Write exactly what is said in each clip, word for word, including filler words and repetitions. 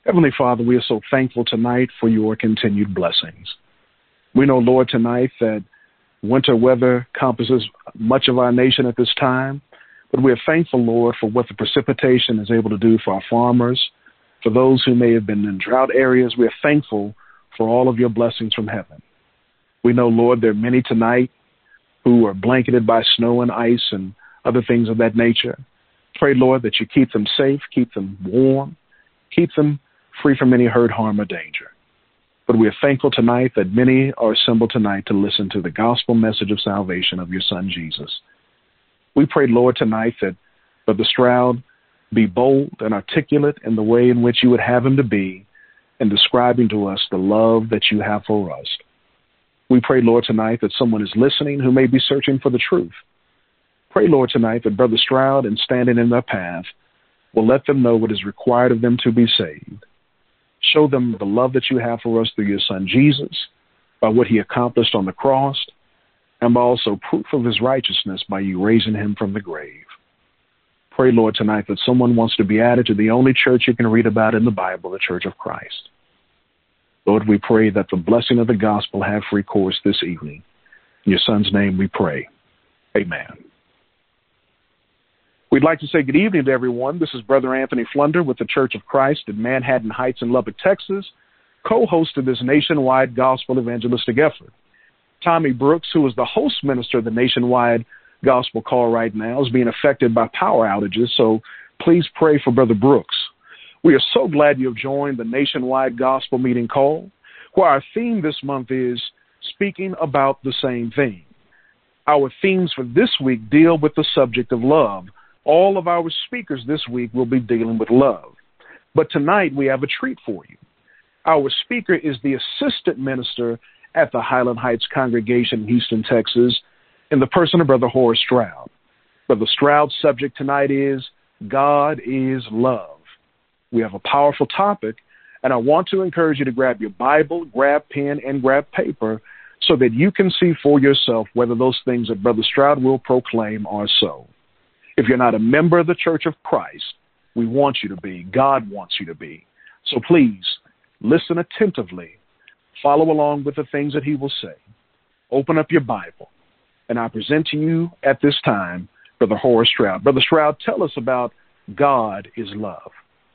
Heavenly Father, we are so thankful tonight for your continued blessings. We know, Lord, tonight that winter weather encompasses much of our nation at this time, but we are thankful, Lord, for what the precipitation is able to do for our farmers, for those who may have been in drought areas. We are thankful for all of your blessings from heaven. We know, Lord, there are many tonight who are blanketed by snow and ice and other things of that nature. Pray, Lord, that you keep them safe, keep them warm, keep them free from any hurt, harm, or danger. But we are thankful tonight that many are assembled tonight to listen to the gospel message of salvation of your Son, Jesus. We pray, Lord, tonight that Brother Stroud be bold and articulate in the way in which you would have him to be in describing to us the love that you have for us. We pray, Lord, tonight that someone is listening who may be searching for the truth. Pray, Lord, tonight that Brother Stroud, in standing in their path, will let them know what is required of them to be saved. Show them the love that you have for us through your Son, Jesus, by what he accomplished on the cross, and by also proof of his righteousness by you raising him from the grave. Pray, Lord, tonight that someone wants to be added to the only church you can read about in the Bible, the Church of Christ. Lord, we pray that the blessing of the gospel have free course this evening. In your Son's name we pray. Amen. We'd like to say good evening to everyone. This is Brother Anthony Flunder with the Church of Christ in Manhattan Heights in Lubbock, Texas, co-host of this nationwide gospel evangelistic effort. Tommy Brooks, who is the host minister of the nationwide gospel call right now, is being affected by power outages, so please pray for Brother Brooks. We are so glad you have joined the nationwide gospel meeting call, where our theme this month is speaking about the same thing. Our themes for this week deal with the subject of love. All of our speakers this week will be dealing with love. But tonight we have a treat for you. Our speaker is the assistant minister at the Highland Heights congregation in Houston, Texas, in the person of Brother Horace Stroud. Brother Stroud's subject tonight is God is Love. We have a powerful topic, and I want to encourage you to grab your Bible, grab pen, and grab paper so that you can see for yourself whether those things that Brother Stroud will proclaim are so. If you're not a member of the Church of Christ, we want you to be. God wants you to be. So please, listen attentively. Follow along with the things that he will say. Open up your Bible. And I present to you at this time Brother Horace Stroud. Brother Stroud, tell us about God is Love.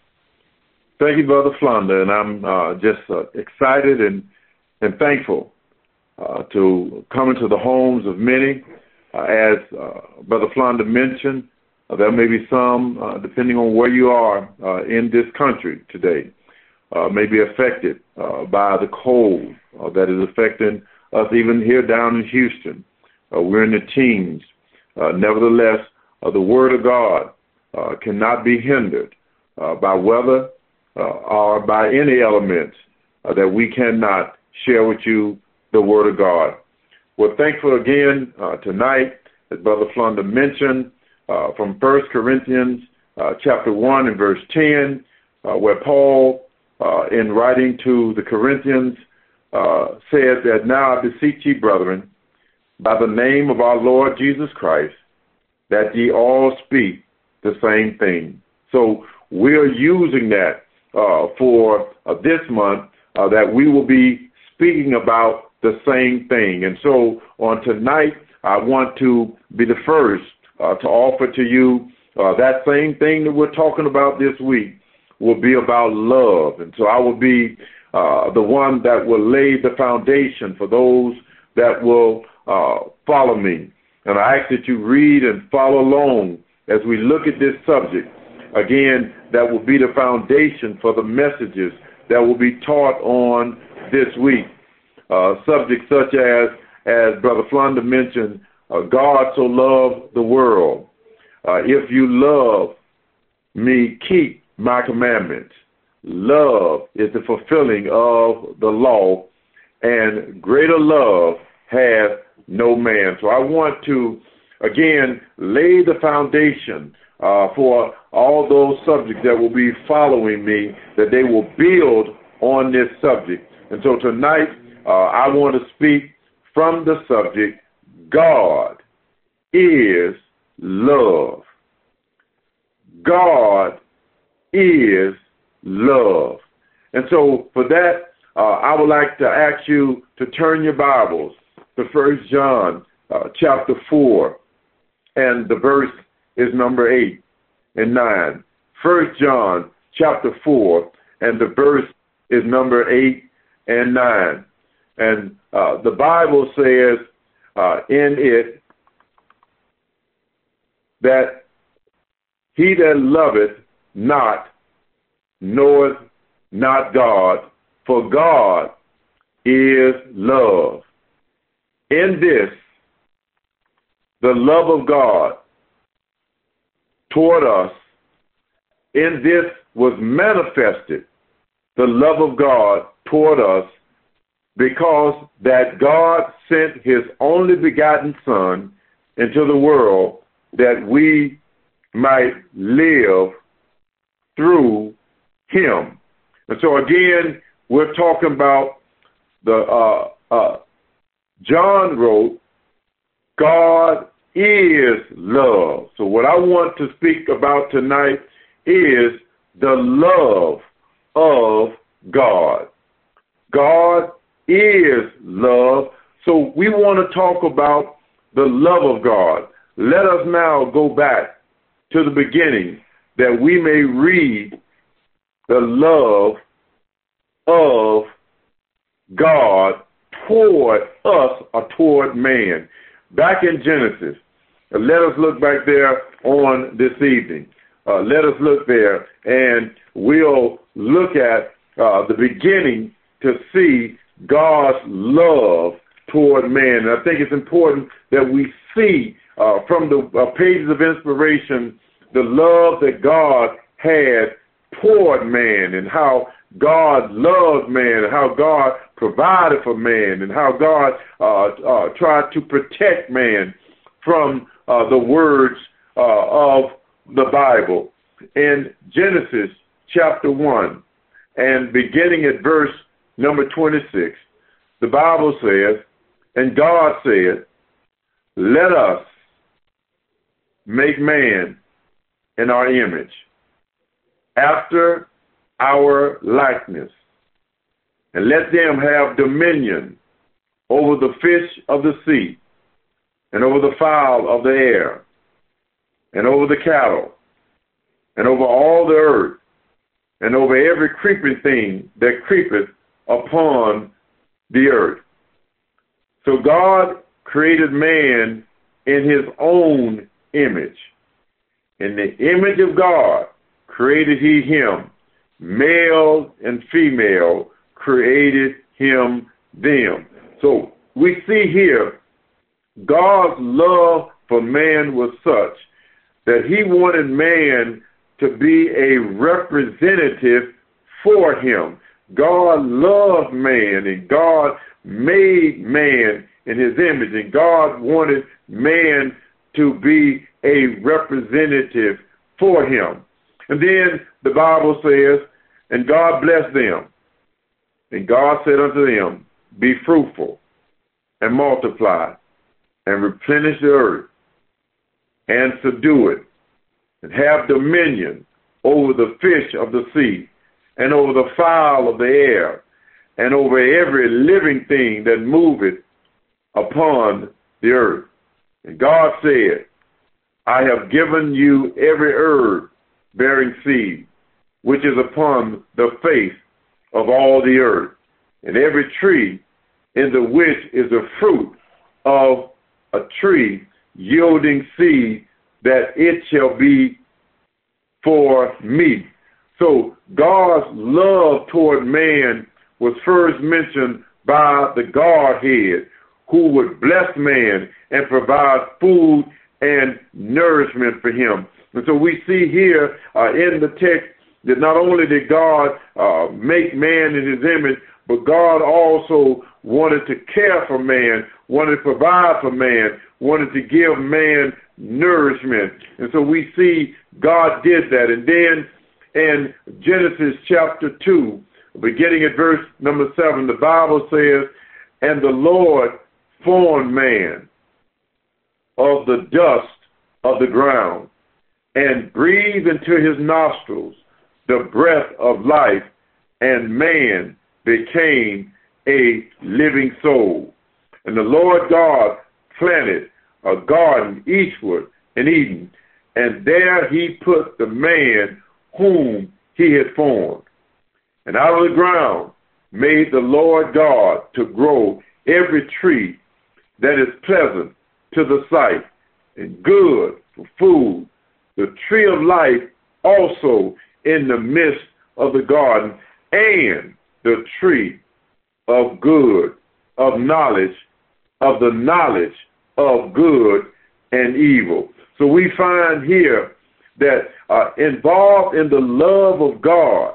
Thank you, Brother Flunder. And I'm uh, just uh, excited and, and thankful uh, to come into the homes of many. Uh, as uh, Brother Flunder mentioned, uh, there may be some, uh, depending on where you are uh, in this country today, uh, may be affected uh, by the cold uh, that is affecting us even here down in Houston. Uh, we're in the teens. Uh, nevertheless, uh, the Word of God uh, cannot be hindered uh, by weather uh, or by any elements uh, that we cannot share with you the Word of God. We're thankful again uh, tonight, as Brother Flunder mentioned, uh, from First Corinthians uh, chapter one and verse ten, uh, where Paul, uh, in writing to the Corinthians, uh, says that now I beseech ye, brethren, by the name of our Lord Jesus Christ, that ye all speak the same thing. So we're using that uh, for uh, this month, uh, that we will be speaking about the same thing. And so on tonight, I want to be the first uh, to offer to you uh, that same thing that we're talking about this week will be about love. And so I will be uh, the one that will lay the foundation for those that will uh, follow me. And I ask that you read and follow along as we look at this subject. Again, that will be the foundation for the messages that will be taught on this week. Uh, subjects such as, as Brother Flunder mentioned, uh, God so loved the world. Uh, if you love me, keep my commandments. Love is the fulfilling of the law, and greater love hath no man. So I want to, again, lay the foundation uh, for all those subjects that will be following me, that they will build on this subject. And so tonight, Uh, I want to speak from the subject, God is love. God is love. And so for that, uh, I would like to ask you to turn your Bibles to First John uh, chapter four, and the verse is number eight and nine. First John chapter four, and the verse is number eight and nine. And uh, the Bible says uh, in it that he that loveth not knoweth not God, for God is love. In this, the love of God toward us, in this was manifested the love of God toward us, because that God sent his only begotten Son into the world that we might live through him. And so again, we're talking about the, uh, uh, John wrote, God is love. So what I want to speak about tonight is the love of God. God is love. So we want to talk about the love of God. Let us now go back to the beginning that we may read the love of God toward us or toward man. Back in Genesis, let us look back there on this evening. Uh, let us look there, and we'll look at uh, the beginning to see God's love toward man. And I think it's important that we see uh, from the uh, pages of inspiration the love that God had toward man, and how God loved man, and how God provided for man, and how God uh, uh, tried to protect man from uh, the words uh, of the Bible. In Genesis chapter one, and beginning at verse number twenty-six, the Bible says, and God said, let us make man in our image, after our likeness, and let them have dominion over the fish of the sea, and over the fowl of the air, and over the cattle, and over all the earth, and over every creeping thing that creepeth upon the earth. So God created man in his own image. In the image of God created he him. Male and female created him them. So we see here God's love for man was such that he wanted man to be a representative for him. God loved man, and God made man in his image, and God wanted man to be a representative for him. And then the Bible says, and God blessed them, and God said unto them, be fruitful and multiply and replenish the earth and subdue it, and have dominion over the fish of the sea, and over the fowl of the air, and over every living thing that moveth upon the earth. And God said, I have given you every herb bearing seed, which is upon the face of all the earth, and every tree in the which is the fruit of a tree yielding seed, that it shall be for meat. So God's love toward man was first mentioned by the Godhead, who would bless man and provide food and nourishment for him. And so we see here uh, in the text that not only did God uh, make man in his image, but God also wanted to care for man, wanted to provide for man, wanted to give man nourishment. And so we see God did that. And then in Genesis chapter two, beginning at verse number seven, the Bible says, and the Lord formed man of the dust of the ground, and breathed into his nostrils the breath of life, and man became a living soul. And the Lord God planted a garden eastward in Eden, and there he put the man whom he had formed. And out of the ground made the Lord God to grow every tree that is pleasant to the sight and good for food, the tree of life also in the midst of the garden, and the tree of good, of knowledge, of the knowledge of good and evil. So we find here that uh, involved in the love of God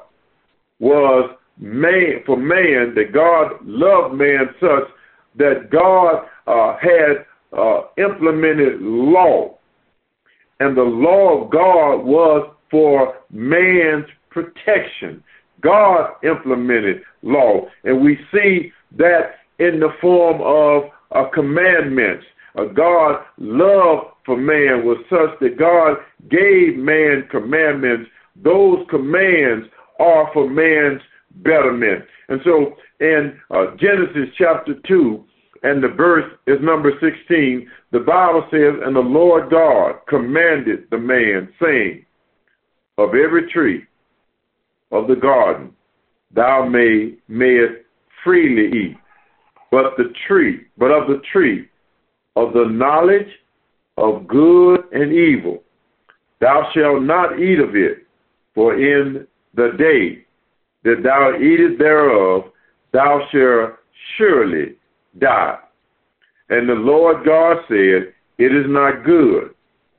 was man, for man, that God loved man such that God uh, had uh, implemented law. And the law of God was for man's protection. God implemented law. And we see that in the form of uh, commandments. Uh, God's love for man was such that God gave man commandments. Those commands are for man's betterment. And so in uh, Genesis chapter two, and the verse is number sixteen, the Bible says, and the Lord God commanded the man, saying, of every tree of the garden thou may, mayest freely eat, but the tree, but of the tree of the knowledge of good and evil thou shalt not eat of it, for in the day that thou eatest thereof thou shalt surely die. And the Lord God said, it is not good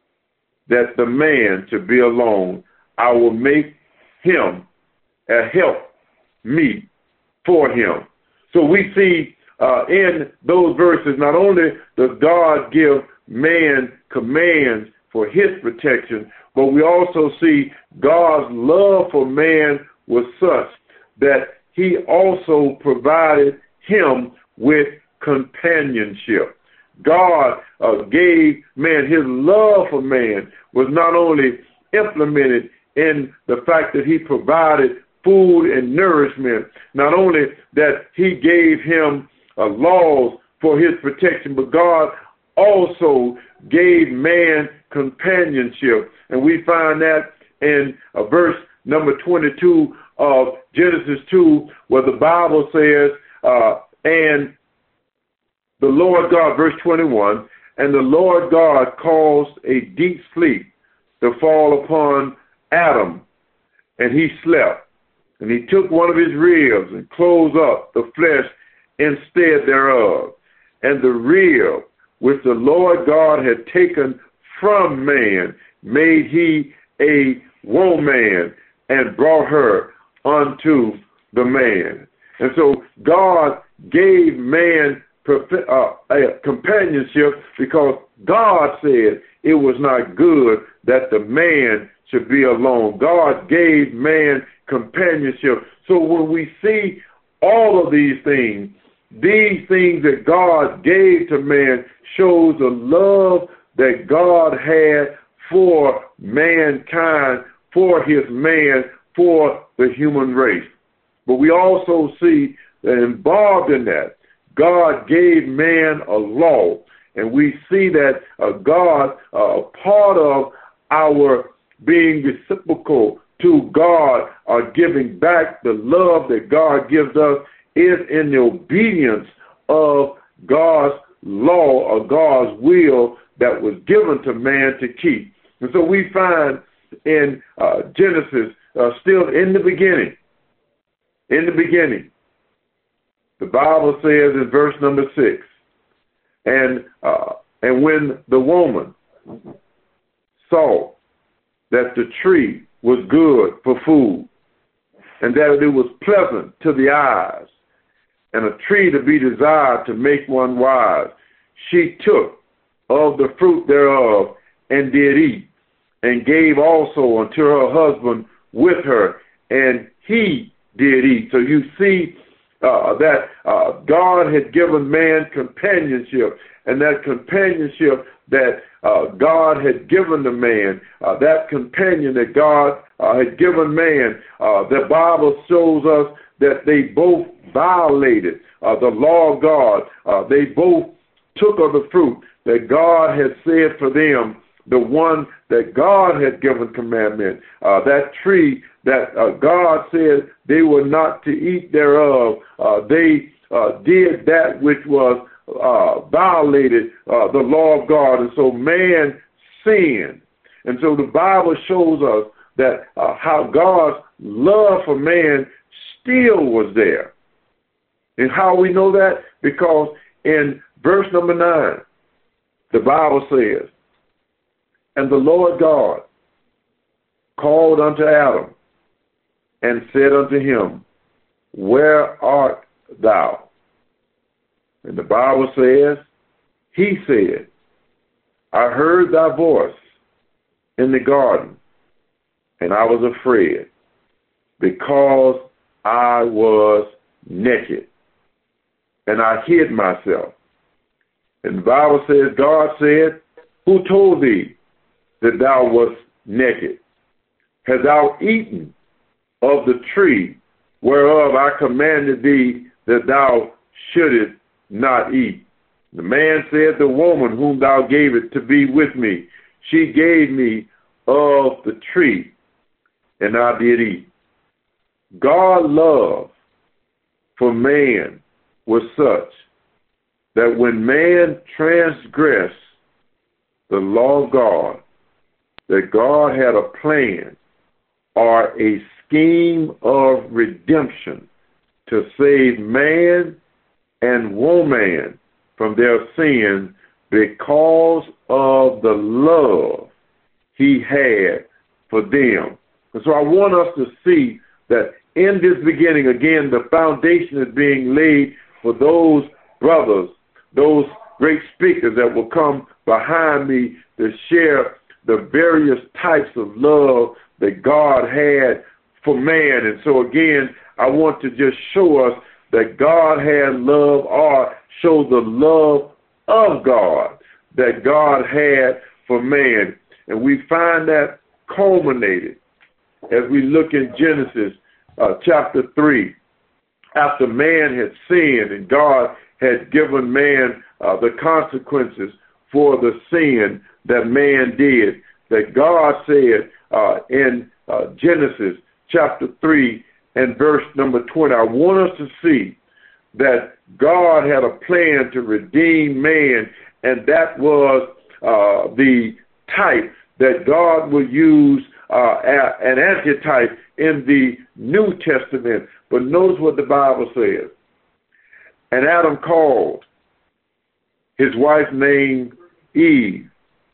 that the man should be alone. I will make him a help meet for him. So we see uh, in those verses, not only does God give man commands for his protection, but we also see God's love for man was such that he also provided him with companionship. God uh, gave man, his love for man was not only implemented in the fact that he provided food and nourishment, not only that he gave him uh, laws for his protection, but God also gave man companionship. And we find that in uh, verse number twenty-two of Genesis two, where the Bible says, uh, and the Lord God, verse twenty-one, and the Lord God caused a deep sleep to fall upon Adam, and he slept. And he took one of his ribs and closed up the flesh instead thereof. And the rib which the Lord God had taken from man made he a woman and brought her unto the man. And so God gave man uh, a companionship because God said it was not good that the man should be alone. God gave man companionship. So when we see all of these things, these things that God gave to man shows the love that God had for mankind, for his man, for the human race. But we also see that involved in that, God gave man a law. And we see that uh, God, uh, part of our being reciprocal to God, or giving back the love that God gives us, is in the obedience of God's law or God's will that was given to man to keep. And so we find in uh, Genesis, uh, still in the beginning, in the beginning, the Bible says in verse number six, and uh, and when the woman saw that the tree was good for food, and that it was pleasant to the eyes, and a tree to be desired to make one wise, she took of the fruit thereof and did eat, and gave also unto her husband with her, and he did eat. So you see uh, that uh, God had given man companionship, and that companionship that uh, God had given the man, uh, that companion that God uh, had given man, uh, the Bible shows us that they both violated uh, the law of God. Uh, they both took of the fruit that God had said for them, the one that God had given commandment, uh, that tree that uh, God said they were not to eat thereof. Uh, they uh, did that which was uh, violated uh, the law of God, and so man sinned. And so the Bible shows us that uh, how God's love for man still was there. And how we know that? Because in verse number nine, the Bible says, "And the Lord God called unto Adam and said unto him, Where art thou? And the Bible says, he said, I heard thy voice in the garden, and I was afraid, because I was naked, and I hid myself. And the Bible says, God said, Who told thee that thou wast naked? Hast thou eaten of the tree whereof I commanded thee that thou shouldest not eat? The man said, The woman whom thou gavest to be with me, she gave me of the tree, and I did eat. God's love for man was such that when man transgressed the law of God, that God had a plan or a scheme of redemption to save man and woman from their sin because of the love he had for them. And so I want us to see that in this beginning, again, the foundation is being laid for those brothers, those great speakers that will come behind me to share the various types of love that God had for man. And so again, I want to just show us that God had love, or show the love of God that God had for man. And we find that culminated as we look in Genesis uh, chapter three, after man had sinned and God had given man uh, the consequences for the sin that man did, that God said uh, in uh, Genesis chapter three and verse number twenty, I want us to see that God had a plan to redeem man, and that was uh, the type that God will use uh, an antitype in the New Testament. But notice what the Bible says. And Adam called his wife named Eve,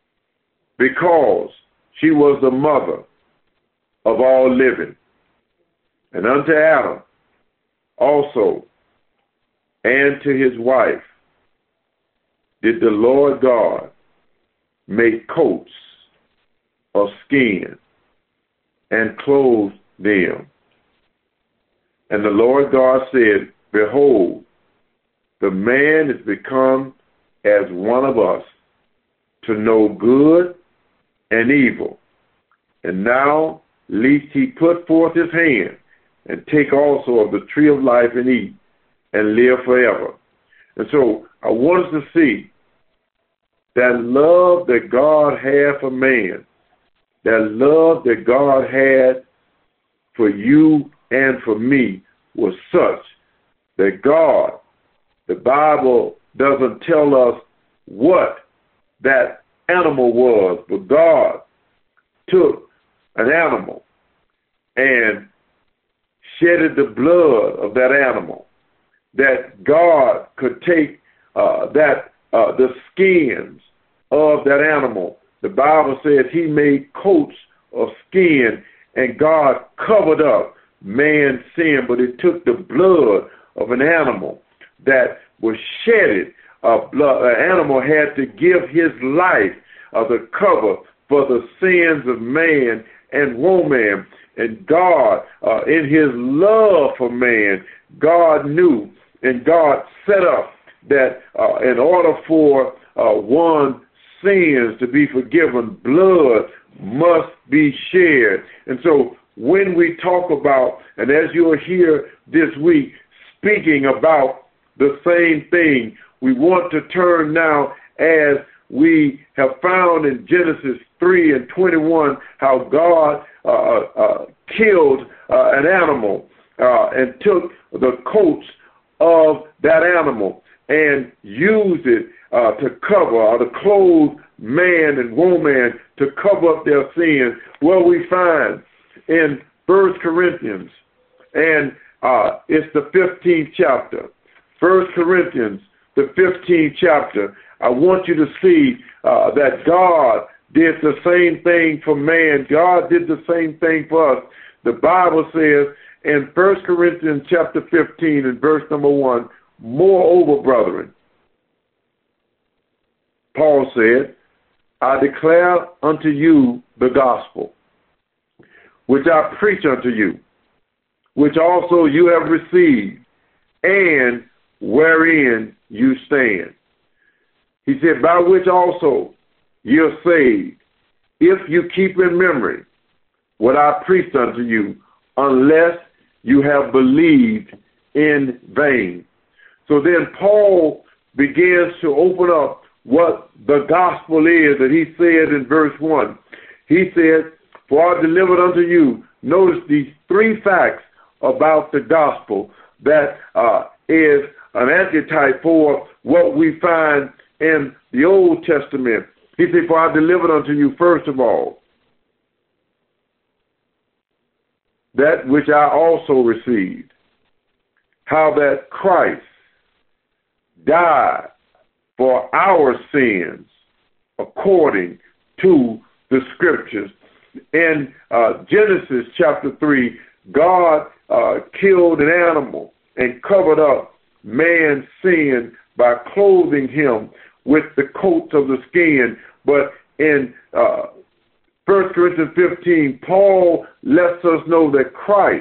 because she was the mother of all living. And unto Adam also, and to his wife, did the Lord God make coats of skin and clothe them. And the Lord God said, Behold, the man is become as one of us, to know good and evil. And now, lest he put forth his hand, and take also of the tree of life and eat, and live forever. And so, I want us to see that love that God had for man, that love that God had for you and for me, was such that God, the Bible doesn't tell us what that animal was, but God took an animal and shedded the blood of that animal, that God could take uh, that uh, the skins of that animal. The Bible says he made coats of skin, and God covered up man's sin, but it took the blood of an animal that was shedded. Uh, blood, an animal had to give his life uh, the cover for the sins of man and woman. And God, uh, in his love for man, God knew and God set up that uh, in order for uh, one sins to be forgiven, blood must be shed. And so when we talk about, and as you're here this week speaking about the same thing, we want to turn now, as we have found in Genesis three and twenty-one, how God uh, uh, killed uh, an animal uh, and took the coats of that animal and used it uh, to cover or to clothe man and woman to cover up their sins. Well, we find in First Corinthians, and uh, it's the fifteenth chapter, First Corinthians, the fifteenth chapter, I want you to see uh, that God did the same thing for man. God did the same thing for us. The Bible says in First Corinthians chapter fifteen and verse number one, moreover, brethren, Paul said, I declare unto you the gospel, which I preach unto you, which also you have received, and wherein you stand. He said, by which also you're saved, if you keep in memory what I preached unto you, unless you have believed in vain. So then Paul begins to open up what the gospel is that he said in verse one. He said, for I delivered unto you, notice these three facts about the gospel that uh, is an antitype for what we find in the Old Testament. He said, for I delivered unto you, first of all, that which I also received, how that Christ died for our sins according to the Scriptures. In uh, Genesis chapter three, God uh, killed an animal and covered up man's sin by clothing him with the coats of the skin. But in uh, First Corinthians fifteen, Paul lets us know that Christ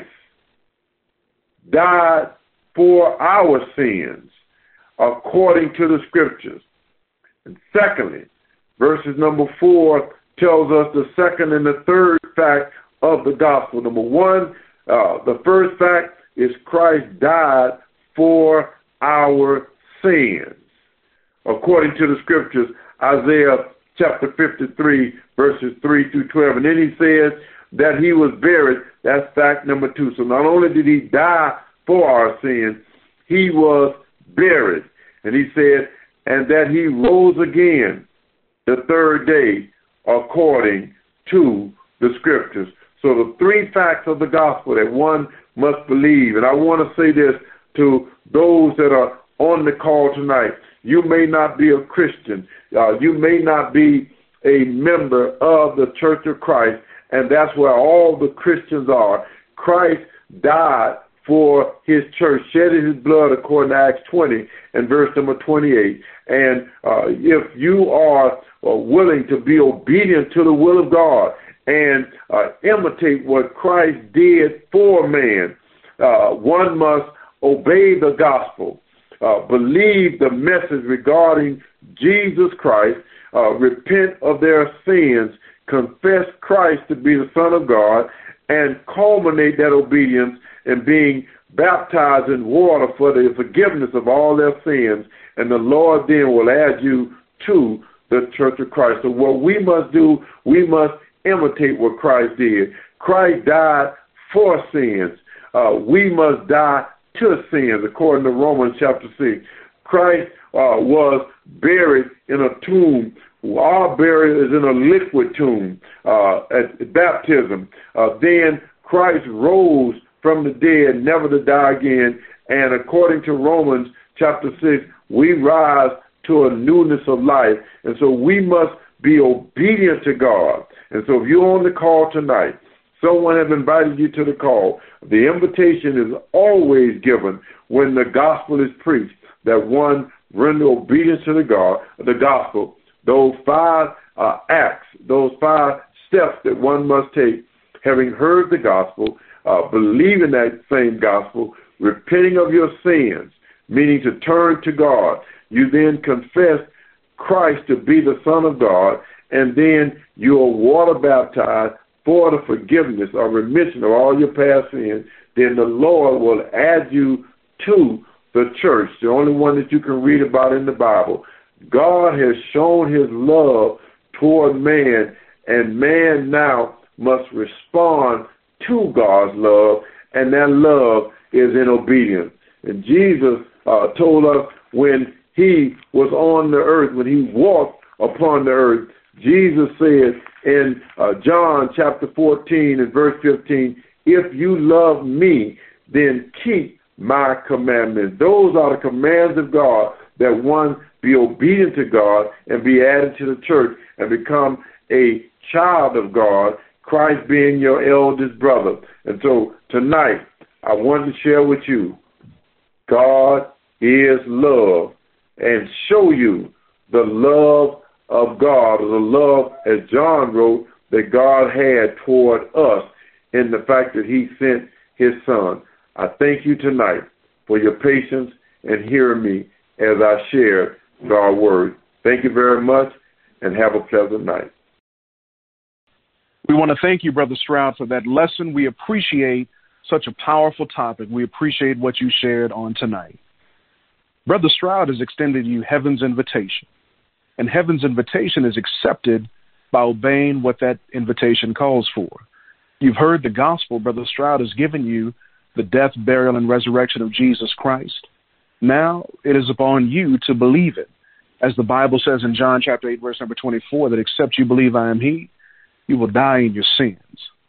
died for our sins according to the Scriptures. And secondly, verses number four tells us the second and the third fact of the gospel. Number one, uh, the first fact is Christ died for our sins according to the Scriptures, Isaiah chapter fifty-three, verses three through twelve. And then he says that he was buried. That's fact number two. So not only did he die for our sins, he was buried. And he said, and that he rose again the third day according to the Scriptures. So the three facts of the gospel that one must believe. And I want to say this to those that are on the call tonight. You may not be a Christian. Uh, you may not be a member of the Church of Christ, and that's where all the Christians are. Christ died for his church, shedding his blood according to Acts twenty and verse number twenty-eight. And uh, if you are uh, willing to be obedient to the will of God and uh, imitate what Christ did for man, uh, one must obey the gospel. Uh, believe the message regarding Jesus Christ, uh, repent of their sins, confess Christ to be the Son of God, and culminate that obedience in being baptized in water for the forgiveness of all their sins, and the Lord then will add you to the Church of Christ. So what we must do, we must imitate what Christ did. Christ died for sins. Uh, we must die to sins, according to Romans chapter six. Christ uh, was buried in a tomb. Our burial is in a liquid tomb uh, at baptism. Uh, then Christ rose from the dead, never to die again. And according to Romans chapter six, we rise to a newness of life. And so we must be obedient to God. And so if you're on the call tonight, someone has invited you to the call. The invitation is always given when the gospel is preached, that one render obedience to the God, the gospel, those five uh, acts, those five steps that one must take, having heard the gospel, uh, believing that same gospel, repenting of your sins, meaning to turn to God. You then confess Christ to be the Son of God, and then you are water baptized for the forgiveness or remission of all your past sins, then the Lord will add you to the church, the only one that you can read about in the Bible. God has shown his love toward man, and man now must respond to God's love, and that love is in obedience. And Jesus uh, told us when he was on the earth, when he walked upon the earth, Jesus said in uh, John chapter fourteen and verse fifteen, if you love me, then keep my commandments. Those are the commands of God, that one be obedient to God and be added to the church and become a child of God, Christ being your eldest brother. And so tonight, I want to share with you, God is love, and show you the love of God, or the love, as John wrote, that God had toward us in the fact that he sent his son. I thank you tonight for your patience and hearing me as I share God's word. Thank you very much, and have a pleasant night. We want to thank you, Brother Stroud, for that lesson. We appreciate such a powerful topic. We appreciate what you shared on tonight. Brother Stroud has extended you heaven's invitation, and heaven's invitation is accepted by obeying what that invitation calls for. You've heard the gospel. Brother Stroud has given you the death, burial, and resurrection of Jesus Christ. Now it is upon you to believe it. As the Bible says in John chapter eight, verse number twenty-four, that except you believe I am he, you will die in your sins.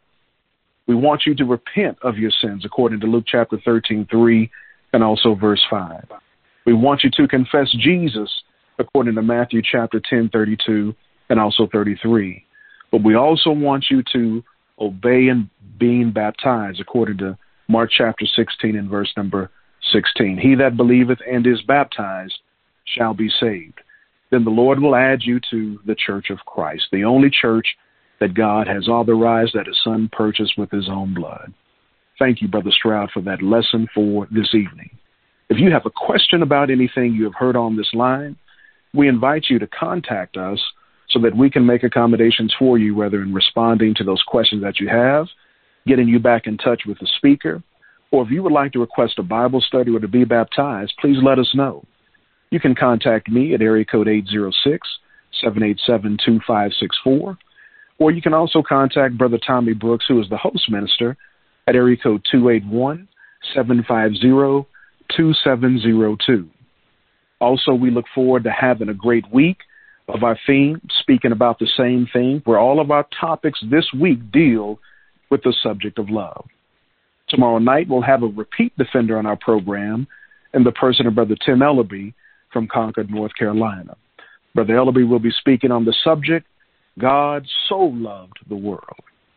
We want you to repent of your sins according to Luke chapter thirteen, three, and also verse five. We want you to confess Jesus according to Matthew chapter ten, thirty-two, and also thirty-three. But we also want you to obey in being baptized according to Mark chapter sixteen and verse number sixteen. He that believeth and is baptized shall be saved. Then the Lord will add you to the church of Christ, the only church that God has authorized, that his son purchased with his own blood. Thank you, Brother Stroud, for that lesson for this evening. If you have a question about anything you have heard on this line, we invite you to contact us so that we can make accommodations for you, whether in responding to those questions that you have, getting you back in touch with the speaker, or if you would like to request a Bible study or to be baptized, please let us know. You can contact me at area code eight zero six, seven eight seven, two five six four, or you can also contact Brother Tommy Brooks, who is the host minister, at area code two eight one, seven five zero, two seven zero two. Also, we look forward to having a great week of our theme, speaking about the same thing, where all of our topics this week deal with the subject of love. Tomorrow night, we'll have a repeat defender on our program in the person of Brother Tim Ellaby from Concord, North Carolina. Brother Ellaby will be speaking on the subject, God so loved the world.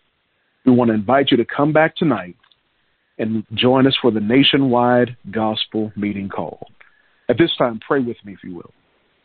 We want to invite you to come back tonight and join us for the nationwide gospel meeting call. At this time, pray with me, if you will.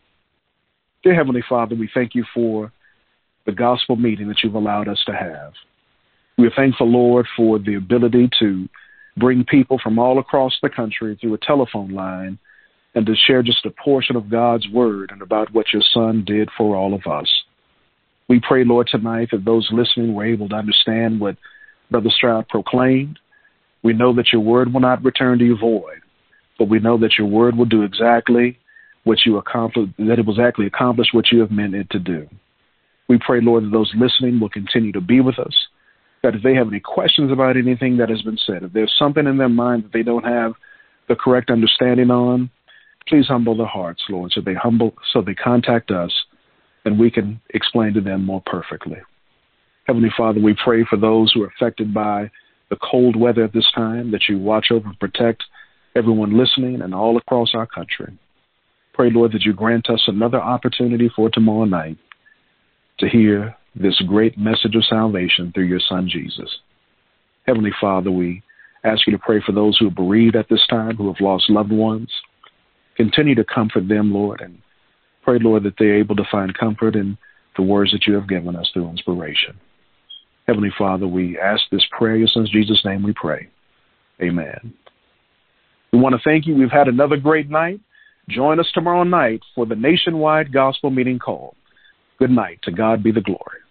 Dear Heavenly Father, we thank you for the gospel meeting that you've allowed us to have. We are thankful, Lord, for the ability to bring people from all across the country through a telephone line and to share just a portion of God's word and about what your Son did for all of us. We pray, Lord, tonight that those listening were able to understand what Brother Stroud proclaimed. We know that your word will not return to you void, but we know that your word will do exactly what you accomplished, that it will exactly accomplish what you have meant it to do. We pray, Lord, that those listening will continue to be with us, that if they have any questions about anything that has been said, if there's something in their mind that they don't have the correct understanding on, please humble their hearts, Lord, so they humble, so they contact us and we can explain to them more perfectly. Heavenly Father, we pray for those who are affected by the cold weather at this time, that you watch over and protect everyone listening and all across our country. Pray, Lord, that you grant us another opportunity for tomorrow night to hear this great message of salvation through your Son, Jesus. Heavenly Father, we ask you to pray for those who are bereaved at this time, who have lost loved ones. Continue to comfort them, Lord, and pray, Lord, that they're able to find comfort in the words that you have given us through inspiration. Heavenly Father, we ask this prayer in your Son's Jesus' name we pray. Amen. We want to thank you. We've had another great night. Join us tomorrow night for the nationwide gospel meeting call. Good night. To God be the glory.